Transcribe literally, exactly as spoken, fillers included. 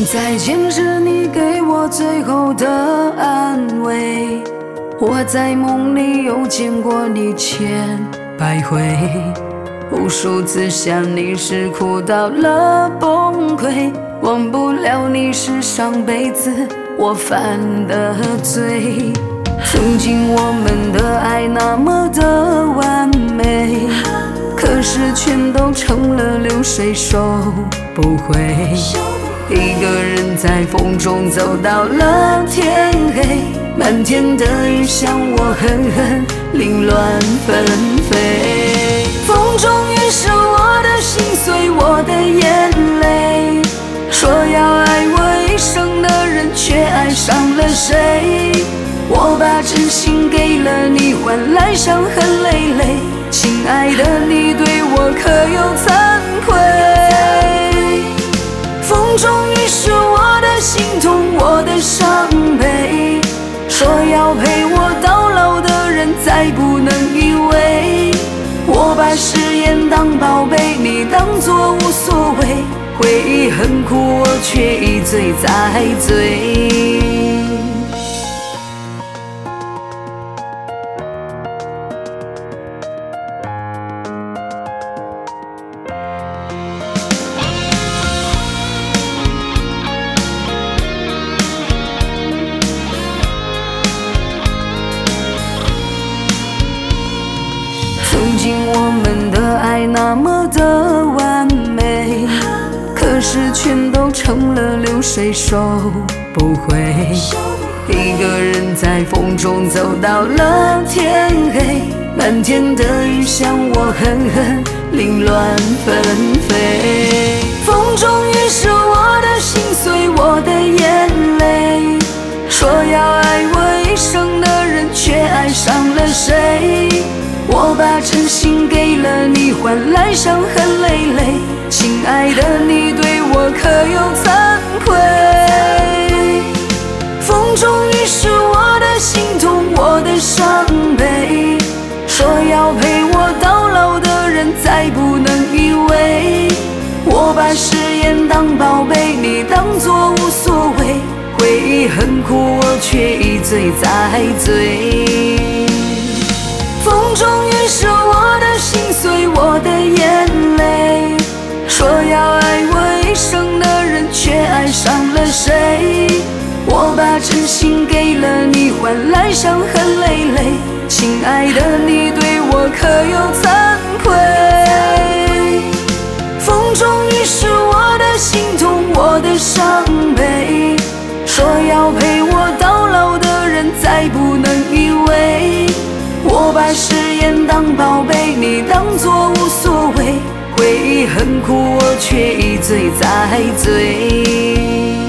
再见是你给我最后的安慰，我在梦里又见过你千百回，无数次想你时哭到了崩溃，忘不了你是上辈子我犯的罪。曾经我们的爱那么的完美，可是全都成了流水收不回。一个人在风中走到了天黑，漫天的雨向我狠狠凌乱纷飞。风中雨是我的心碎，我的眼泪，说要爱我一生的人却爱上了谁？我把真心给了你，换来伤痕累累，亲爱的你对我可有惭愧？风中雨是我的心痛，我的伤悲，说要陪我到老的人再不能依偎。我把誓言当宝贝，你当作无所谓，回忆很苦，我却一醉再醉。曾经我们的爱那么的完美，可是全都成了流水收不回。一个人在风中走到了天黑，漫天的雨向我狠狠凌乱纷飞。风中雨是我的心碎，我的眼泪，说要爱我一生的人却爱上了谁？我把真心给了你，换来伤痕累累，亲爱的你对我可有惭愧？风中雨是我的心痛，我的伤悲，说要陪我到老的人再不能依偎。我把誓言当宝贝，你当作无所谓，回忆很苦，我却一醉再醉。风中雨是我的心碎，我的眼泪，说要爱我一生的人却爱上了谁？我把真心给了你，换来伤痕累累，亲爱的你对我可有惭愧？风中雨是我的心痛，我的伤悲，说要陪我到老的人再不能依偎。我把誓言当宝贝，你当作无所谓，回忆很苦，我却一醉再醉。